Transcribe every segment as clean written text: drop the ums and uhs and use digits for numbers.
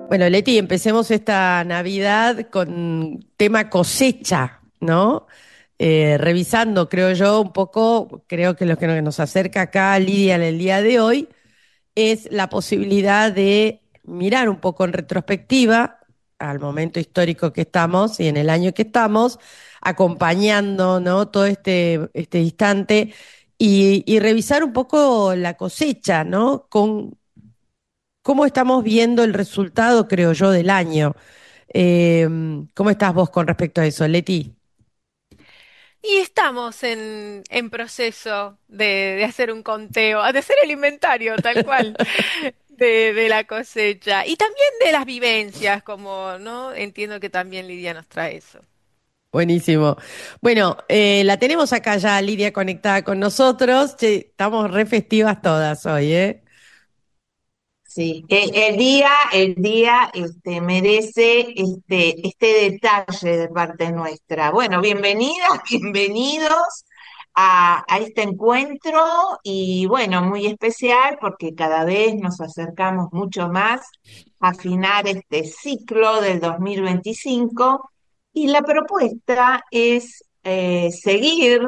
Bueno, Leti, empecemos esta Navidad con tema cosecha, ¿no? Revisando, creo yo, un poco, creo que lo que nos acerca acá, Lidia, en el día de hoy, es la posibilidad de mirar un poco en retrospectiva al momento histórico que estamos y en el año que estamos, acompañando, ¿no? Todo este instante y revisar un poco la cosecha, ¿no? Con cómo estamos viendo el resultado, creo yo, del año. Eh, ¿Cómo estás vos con respecto a eso, Leti? Y estamos en proceso de hacer un conteo, de hacer el inventario tal cual de la cosecha y también de las vivencias, como, ¿no? Entiendo que también Lidia nos trae eso. Buenísimo. Bueno, la tenemos acá ya, Lidia, conectada con nosotros. Che, estamos re festivas todas hoy, ¿eh? Sí, el día merece este detalle de parte nuestra. Bueno, bienvenidas, bienvenidos a este encuentro y bueno, muy especial porque cada vez nos acercamos mucho más a afinar este ciclo del 2025 y la propuesta es seguir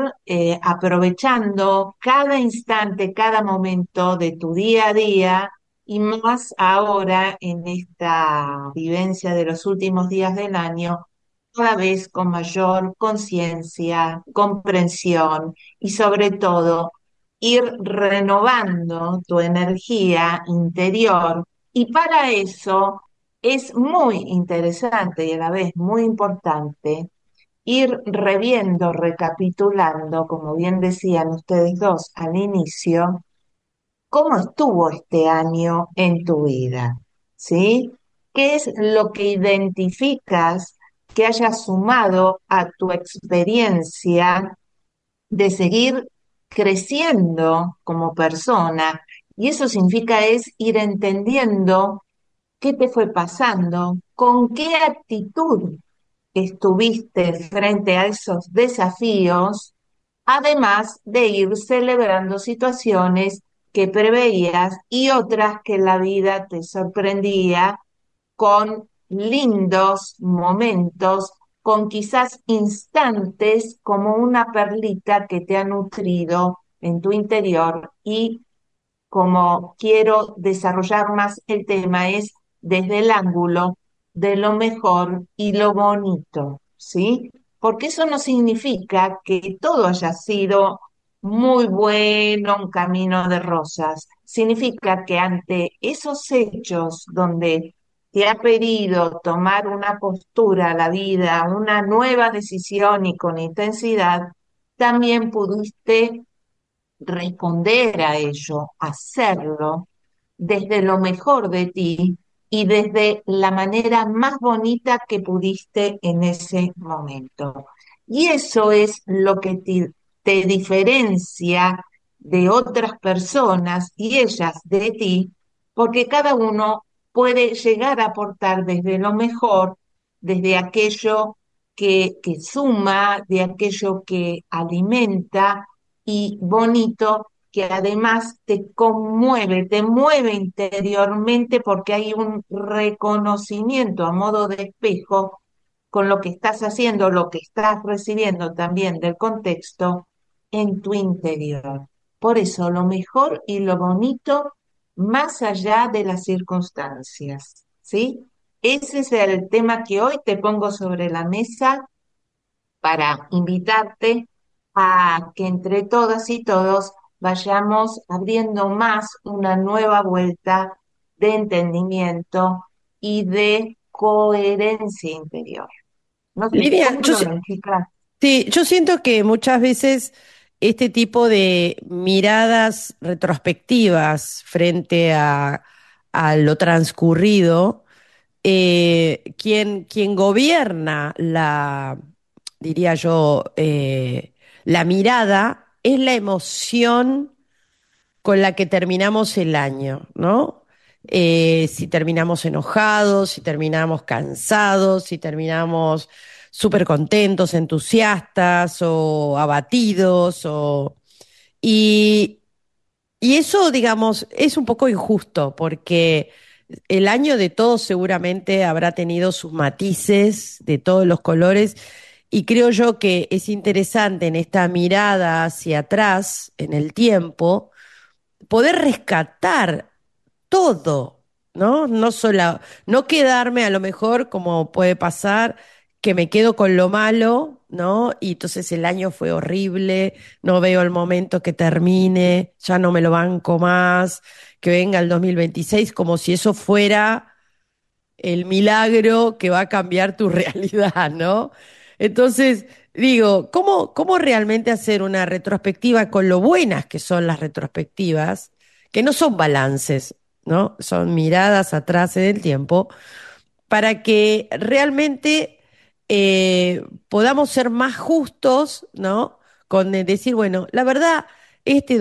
aprovechando cada instante, cada momento de tu día a día y más ahora en esta vivencia de los últimos días del año, cada vez con mayor conciencia, comprensión y sobre todo ir renovando tu energía interior. Y para eso es muy interesante y a la vez muy importante ir reviendo, recapitulando, como bien decían ustedes dos al inicio, cómo estuvo este año en tu vida, ¿sí? ¿Qué es lo que identificas que haya sumado a tu experiencia de seguir creciendo como persona? Y eso significa es ir entendiendo qué te fue pasando, con qué actitud estuviste frente a esos desafíos, además de ir celebrando situaciones que preveías y otras que la vida te sorprendía con lindos momentos, con quizás instantes como una perlita que te ha nutrido en tu interior y como quiero desarrollar más el tema es desde el ángulo de lo mejor y lo bonito, ¿sí? Porque eso no significa que todo haya sido muy bueno, un camino de rosas. Significa que ante esos hechos donde te ha pedido tomar una postura a la vida, una nueva decisión y con intensidad, también pudiste responder a ello, hacerlo desde lo mejor de ti y desde la manera más bonita que pudiste en ese momento. Y eso es lo que te diferencia de otras personas y ellas de ti, porque cada uno puede llegar a aportar desde lo mejor, desde aquello que suma, de aquello que alimenta y bonito, que además te conmueve, te mueve interiormente porque hay un reconocimiento a modo de espejo con lo que estás haciendo, lo que estás recibiendo también del contexto en tu interior. Por eso lo mejor y lo bonito más allá de las circunstancias, ¿sí? Ese es el tema que hoy te pongo sobre la mesa para invitarte a que entre todas y todos vayamos abriendo más una nueva vuelta de entendimiento y de coherencia interior. No sé, Lidia, ¿cómo lo ven, chicas? sí, yo siento que muchas veces este tipo de miradas retrospectivas frente a lo transcurrido, quien gobierna diría yo, la mirada es la emoción con la que terminamos el año, ¿no? Si terminamos enojados, si terminamos cansados, si terminamos súper contentos, entusiastas o abatidos, y, y eso, digamos, es un poco injusto porque el año de todos seguramente habrá tenido sus matices de todos los colores y creo yo que es interesante en esta mirada hacia atrás en el tiempo poder rescatar todo, ¿no? No quedarme a lo mejor como puede pasar, que me quedo con lo malo, ¿no? Y entonces el año fue horrible, no veo el momento que termine, ya no me lo banco más, que venga el 2026 como si eso fuera el milagro que va a cambiar tu realidad, ¿no? Entonces, digo, ¿cómo realmente hacer una retrospectiva con lo buenas que son las retrospectivas, que no son balances, ¿no? Son miradas atrás en el tiempo, para que realmente podamos ser más justos, ¿no? Con decir, bueno, la verdad, este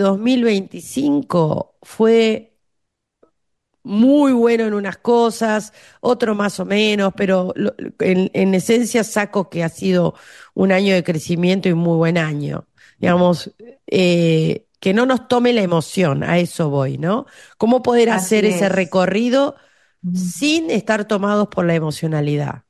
2025 fue muy bueno en unas cosas, otro más o menos, pero en esencia saco que ha sido un año de crecimiento y muy buen año. Digamos, que no nos tome la emoción, a eso voy, ¿no? ¿Cómo poder hacer Así ese es. recorrido sin estar tomados por la emocionalidad?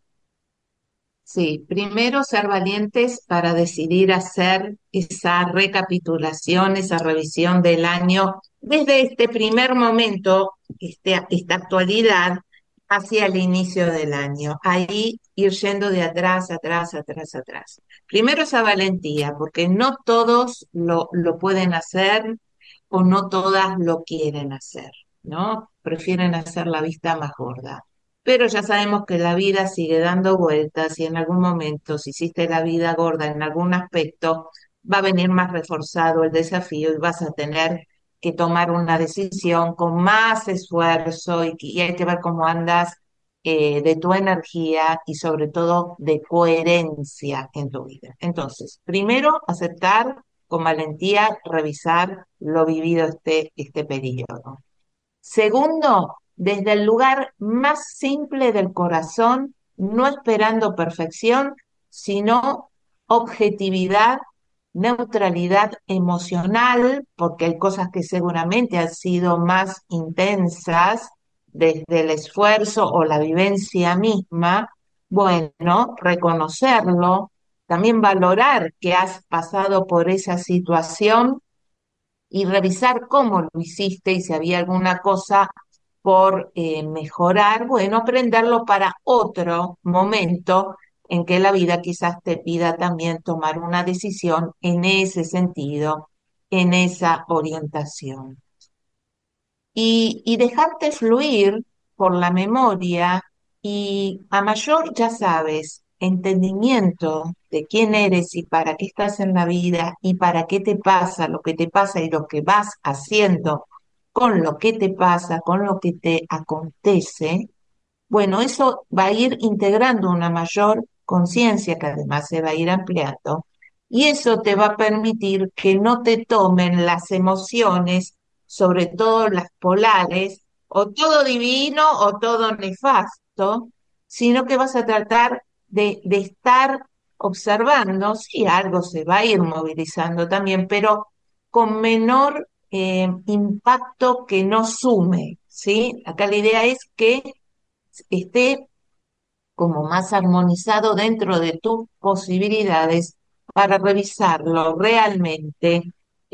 Sí, primero ser valientes para decidir hacer esa recapitulación, esa revisión del año desde este primer momento, esta actualidad, hacia el inicio del año. Ahí ir yendo de atrás, atrás, atrás, atrás. Primero esa valentía, porque no todos lo pueden hacer o no todas lo quieren hacer, ¿no? Prefieren hacer la vista más gorda. Pero ya sabemos que la vida sigue dando vueltas y en algún momento, si hiciste la vida gorda en algún aspecto, va a venir más reforzado el desafío y vas a tener que tomar una decisión con más esfuerzo y hay que ver cómo andas de tu energía y sobre todo de coherencia en tu vida. Entonces, primero, aceptar con valentía, revisar lo vivido este periodo. Segundo, desde el lugar más simple del corazón, no esperando perfección, sino objetividad, neutralidad emocional, porque hay cosas que seguramente han sido más intensas desde el esfuerzo o la vivencia misma. Bueno, reconocerlo, también valorar que has pasado por esa situación y revisar cómo lo hiciste y si había alguna cosa por mejorar, bueno, aprenderlo para otro momento en que la vida quizás te pida también tomar una decisión en ese sentido, en esa orientación y dejarte fluir por la memoria y a mayor, ya sabes, entendimiento de quién eres y para qué estás en la vida y para qué te pasa lo que te pasa y lo que vas haciendo con lo que te pasa, con lo que te acontece, bueno, eso va a ir integrando una mayor conciencia que además se va a ir ampliando y eso te va a permitir que no te tomen las emociones, sobre todo las polares, o todo divino o todo nefasto, sino que vas a tratar de estar observando, si algo se va a ir movilizando también, pero con menor impacto que no sume, ¿sí? Acá la idea es que esté como más armonizado dentro de tus posibilidades para revisarlo realmente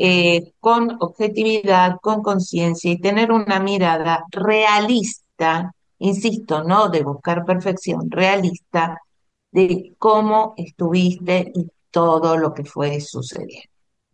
con objetividad, con conciencia y tener una mirada realista, insisto, no de buscar perfección, realista de cómo estuviste y todo lo que fue sucediendo.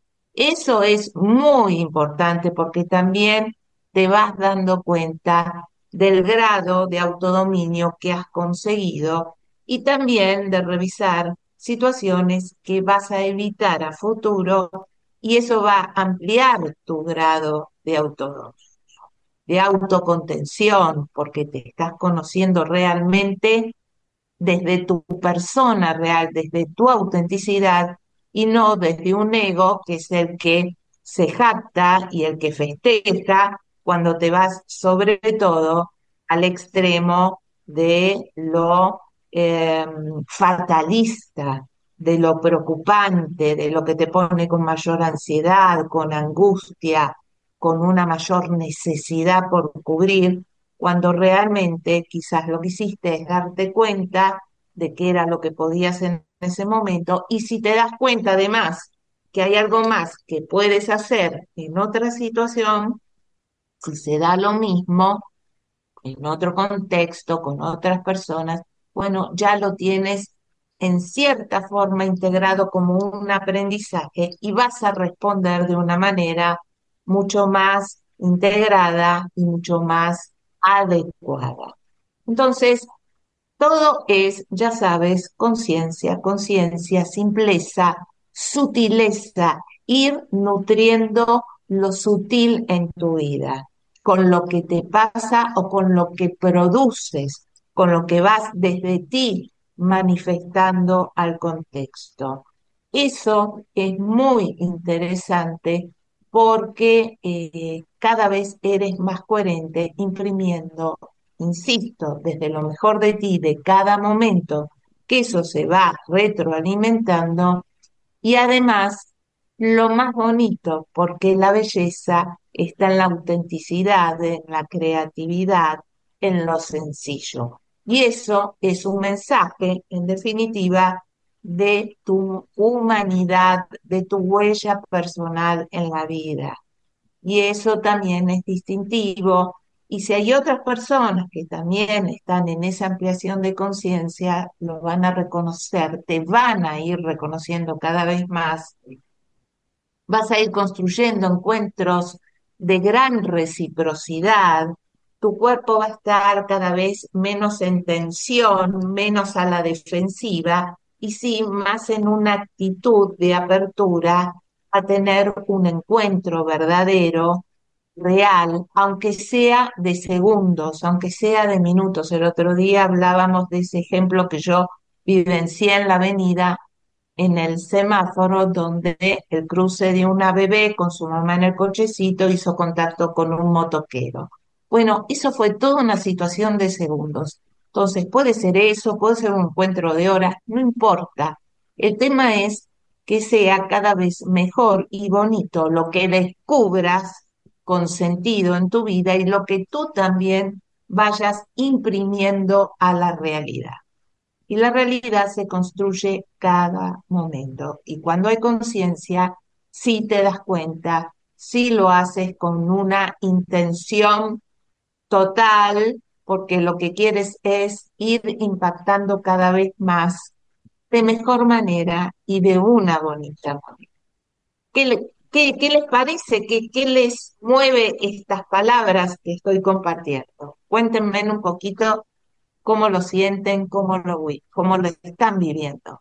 Eso es muy importante porque también te vas dando cuenta del grado de autodominio que has conseguido y también de revisar situaciones que vas a evitar a futuro y eso va a ampliar tu grado de autodominio, de autocontención, porque te estás conociendo realmente desde tu persona real, desde tu autenticidad y no desde un ego que es el que se jacta y el que festeja cuando te vas sobre todo al extremo de lo eh, fatalista, de lo preocupante, de lo que te pone con mayor ansiedad, con angustia, con una mayor necesidad por cubrir. cuando realmente quizás lo que hiciste es darte cuenta de qué era lo que podías en ese momento, y si te das cuenta además que hay algo más que puedes hacer en otra situación, si se da lo mismo, en otro contexto, con otras personas, bueno, ya lo tienes en cierta forma integrado como un aprendizaje y vas a responder de una manera mucho más integrada y mucho más adecuada. Entonces, todo es, ya sabes, conciencia, conciencia, simpleza, sutileza, ir nutriendo lo sutil en tu vida, con lo que te pasa o con lo que produces, con lo que vas desde ti manifestando al contexto. Eso es muy interesante porque cada vez eres más coherente imprimiendo, insisto, desde lo mejor de ti, de cada momento, que eso se va retroalimentando. Y además, lo más bonito, porque la belleza está en la autenticidad, en la creatividad, en lo sencillo. Y eso es un mensaje, en definitiva, de tu humanidad, de tu huella personal en la vida, y eso también es distintivo. Y si hay otras personas que también están en esa ampliación de conciencia, lo van a reconocer, te van a ir reconociendo cada vez más. Vas a ir construyendo encuentros de gran reciprocidad. Tu cuerpo va a estar cada vez menos en tensión, menos a la defensiva, y sí más en una actitud de apertura a tener un encuentro verdadero, real, aunque sea de segundos, aunque sea de minutos. El otro día hablábamos de ese ejemplo que yo vivencié en la avenida, en el semáforo, donde el cruce de una bebé con su mamá en el cochecito hizo contacto con un motoquero. Bueno, eso fue toda una situación de segundos. Entonces, puede ser eso, puede ser un encuentro de horas, no importa. El tema es que sea cada vez mejor y bonito lo que descubras con sentido en tu vida y lo que tú también vayas imprimiendo a la realidad. Y la realidad se construye cada momento. Y cuando hay conciencia, sí te das cuenta, sí lo haces con una intención total, porque lo que quieres es ir impactando cada vez más, de mejor manera y de una bonita manera. ¿Qué les parece? ¿Qué les mueve estas palabras que estoy compartiendo? Cuéntenme un poquito cómo lo sienten, cómo lo están viviendo.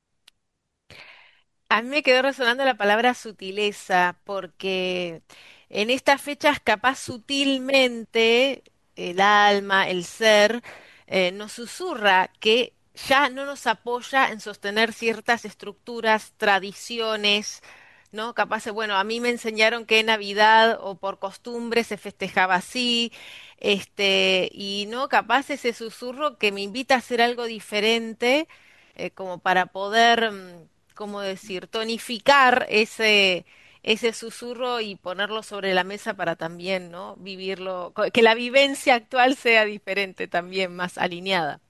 A mí me quedó resonando la palabra sutileza, porque en estas fechas capaz sutilmente el alma, el ser, nos susurra que ya no nos apoya en sostener ciertas estructuras, tradiciones, ¿no? Capaz, bueno, a mí me enseñaron que en Navidad o por costumbre se festejaba así, y no, capaz ese susurro que me invita a hacer algo diferente, como para poder, ¿cómo decir?, tonificar ese susurro y ponerlo sobre la mesa para también, ¿no? Vivirlo, que la vivencia actual sea diferente también, más alineada.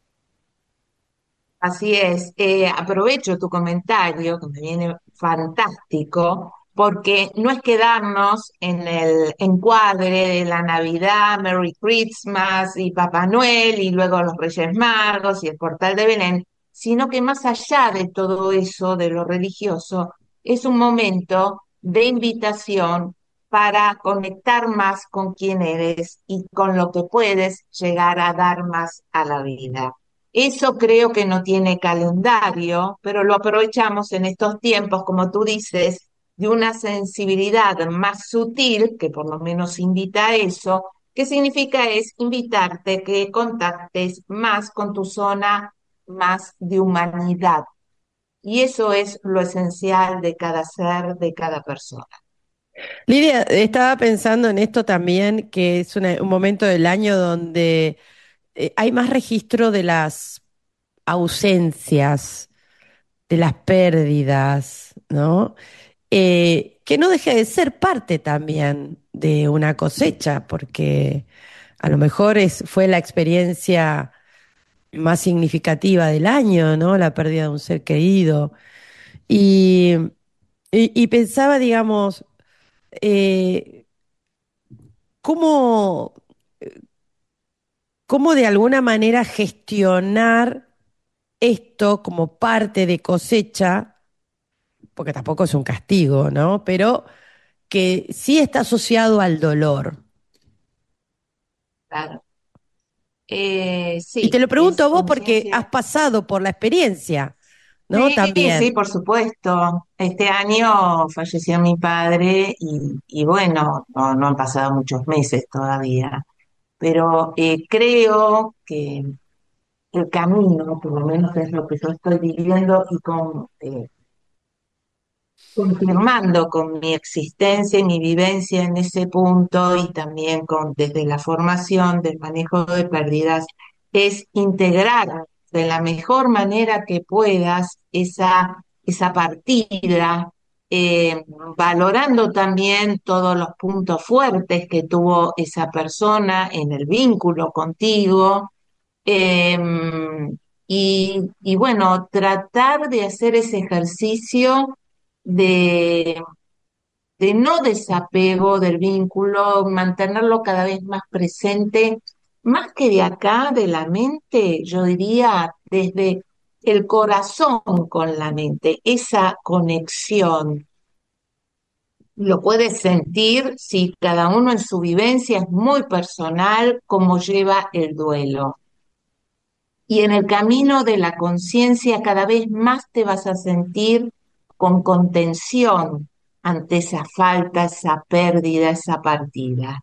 Así es. Aprovecho tu comentario, que me viene fantástico, porque no es quedarnos en el encuadre de la Navidad, Merry Christmas y Papá Noel y luego los Reyes Magos y el Portal de Belén, sino que más allá de todo eso, de lo religioso, es un momento de invitación para conectar más con quién eres y con lo que puedes llegar a dar más a la vida. Eso creo que no tiene calendario, pero lo aprovechamos en estos tiempos, como tú dices, de una sensibilidad más sutil, que por lo menos invita a eso. ¿Qué significa? Es invitarte que contactes más con tu zona más de humanidad. Y eso es lo esencial de cada ser, de cada persona. Lidia, estaba pensando en esto también, que es un momento del año donde hay más registro de las ausencias, de las pérdidas, ¿no? Que no deja de ser parte también de una cosecha, porque a lo mejor fue la experiencia más significativa del año, ¿no? La pérdida de un ser querido. Y, y pensaba, digamos, eh, cómo, cómo de alguna manera gestionar esto como parte de cosecha, porque tampoco es un castigo, ¿no? Pero que sí está asociado al dolor. Claro. Y te Sí, lo pregunto es a vos porque has conciencia. pasado por la experiencia, ¿no? Sí, sí, También. por supuesto. Este año falleció mi padre y bueno, no han pasado muchos meses todavía, pero creo que el camino, por lo menos es lo que yo estoy viviendo y confirmando con mi existencia y mi vivencia en ese punto y también desde la formación del manejo de pérdidas, es integrar de la mejor manera que puedas esa partida, valorando también todos los puntos fuertes que tuvo esa persona en el vínculo contigo. Y bueno, tratar de hacer ese ejercicio de, de no desapego del vínculo, mantenerlo cada vez más presente, más que de acá, de la mente, yo diría desde el corazón con la mente, esa conexión. Lo puedes sentir si cada uno en su vivencia es muy personal, cómo lleva el duelo. Y en el camino de la conciencia cada vez más te vas a sentir con contención ante esa falta, esa pérdida, esa partida.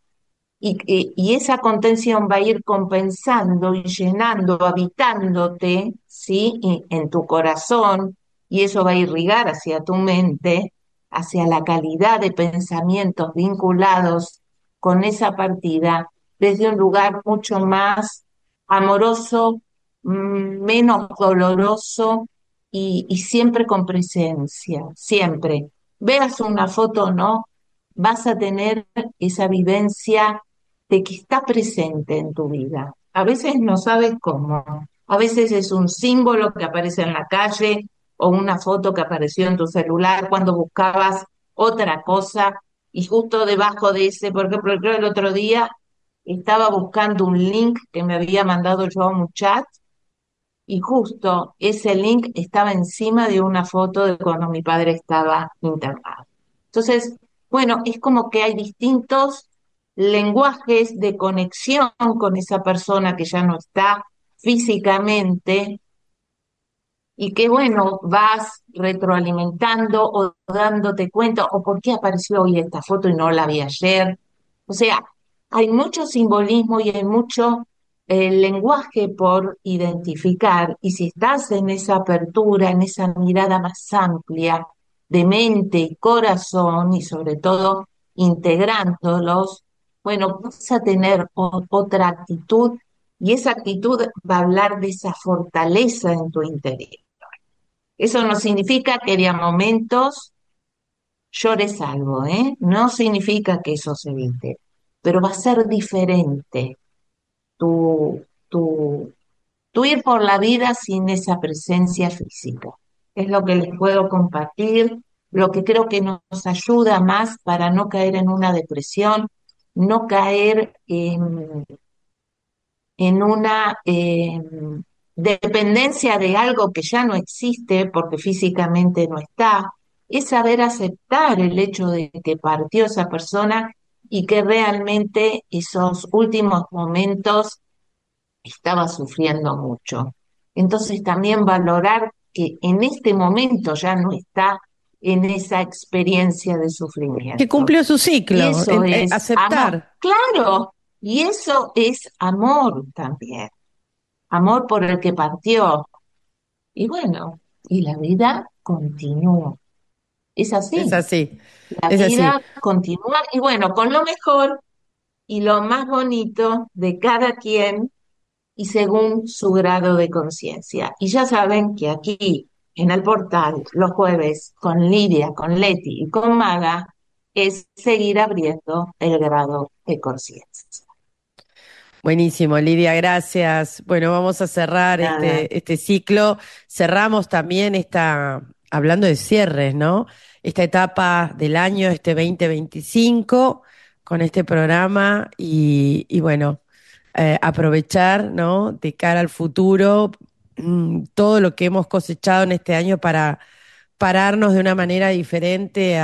Y esa contención va a ir compensando y llenando, habitándote, ¿sí? En tu corazón, y eso va a irrigar hacia tu mente, hacia la calidad de pensamientos vinculados con esa partida, desde un lugar mucho más amoroso, menos doloroso y siempre con presencia, siempre. Veas una foto o no, vas a tener esa vivencia de que está presente en tu vida. A veces no sabes cómo, a veces es un símbolo que aparece en la calle o una foto que apareció en tu celular cuando buscabas otra cosa y justo debajo de ese, por ejemplo, creo el otro día estaba buscando un link que me había mandado yo a un chat y justo ese link estaba encima de una foto de cuando mi padre estaba internado. Entonces, bueno, es como que hay distintos lenguajes de conexión con esa persona que ya no está físicamente y que, bueno, vas retroalimentando o dándote cuenta, o por qué apareció hoy esta foto y no la vi ayer. O sea, hay mucho simbolismo y hay mucho lenguaje por identificar, y si estás en esa apertura, en esa mirada más amplia de mente y corazón, y sobre todo integrándolos, bueno, vas a tener otra actitud, y esa actitud va a hablar de esa fortaleza en tu interior. Eso no significa que de a momentos llores algo, ¿eh? No significa que eso se evite, pero va a ser diferente tu, tu, tu ir por la vida sin esa presencia física. Es lo que les puedo compartir, lo que creo que nos ayuda más para no caer en una depresión, no caer en una dependencia de algo que ya no existe porque físicamente no está, es saber aceptar el hecho de que partió esa persona y que realmente esos últimos momentos estaba sufriendo mucho. Entonces también valorar que en este momento ya no está en esa experiencia de Que sufrimiento. cumplió su Y ciclo, eso es amor, aceptar. claro, y eso es amor también, amor por el que partió. Y bueno, y la vida continúa. Es Es así, así, la es así. vida continúa y bueno, con lo mejor y lo más bonito de cada quien y según su grado de conciencia. Y ya saben que aquí en el portal, los jueves, con Lidia, con Leti y con Maga, es seguir abriendo el grado de conciencia. Buenísimo, Lidia, gracias. Bueno, vamos a cerrar Nada. este ciclo. Cerramos también hablando de cierres, ¿no? Esta etapa del año, este 2025, con este programa y bueno, aprovechar, ¿no? De cara al futuro, todo lo que hemos cosechado en este año para pararnos de una manera diferente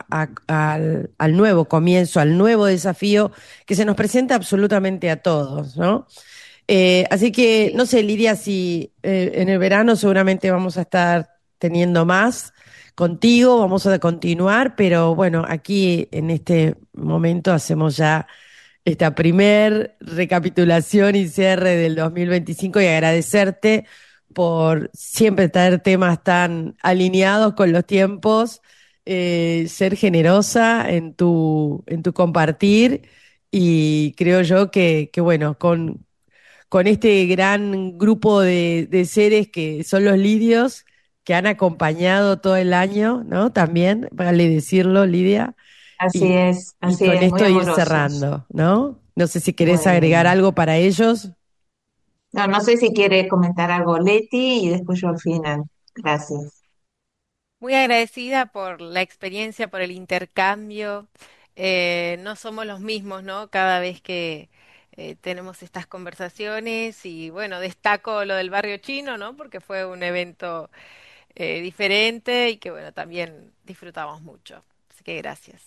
al nuevo comienzo, al nuevo desafío que se nos presenta absolutamente a todos, ¿no? Así que, no Sí. sé, Lidia, si en el verano seguramente vamos a estar teniendo más contigo, vamos a continuar, pero bueno, aquí en este momento hacemos ya esta primer recapitulación y cierre del 2025 y agradecerte por siempre traer temas tan alineados con los tiempos, ser generosa en tu compartir y creo yo que bueno, con este gran grupo de seres que son los lidios, que han acompañado todo el año, ¿no? También, vale decirlo, Lidia, y, y así con es, muy esto ir amorosos. cerrando, ¿no? No sé si querés agregar Bueno, algo para ellos. no, no sé si quiere comentar algo Leti y después yo al final. Gracias. Muy agradecida por la experiencia, por el intercambio. No somos los mismos, ¿no? Cada vez que tenemos estas conversaciones y bueno, destaco lo del barrio chino, ¿no? Porque fue un evento diferente y que bueno, también disfrutamos mucho. Así que gracias.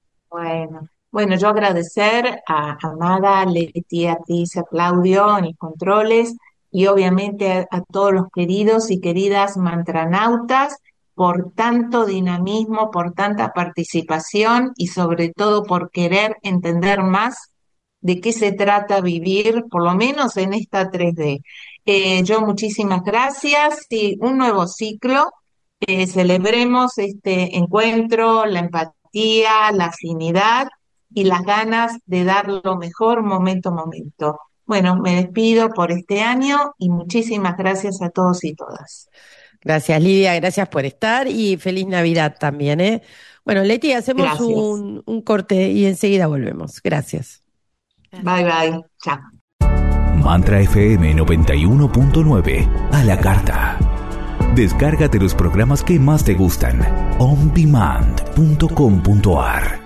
Bueno, yo agradecer a Amada, Leti, a ti, a Claudio en los controles y obviamente a todos los queridos y queridas mantranautas por tanto dinamismo, por tanta participación y sobre todo por querer entender más de qué se trata vivir, por lo menos en esta 3D. Yo muchísimas gracias y un nuevo ciclo. Celebremos este encuentro, la empatía, la afinidad y las ganas de dar lo mejor momento a momento. Bueno, me despido por este año y muchísimas gracias a todos y todas. Gracias, Lidia, gracias por estar y feliz Navidad también, ¿eh? Bueno, Leti, hacemos Gracias. un corte y enseguida volvemos. Gracias. Bye Gracias. bye. Chao. Mantra FM 91.9 a la carta. Descárgate los programas que más te gustan. ondemand.com.ar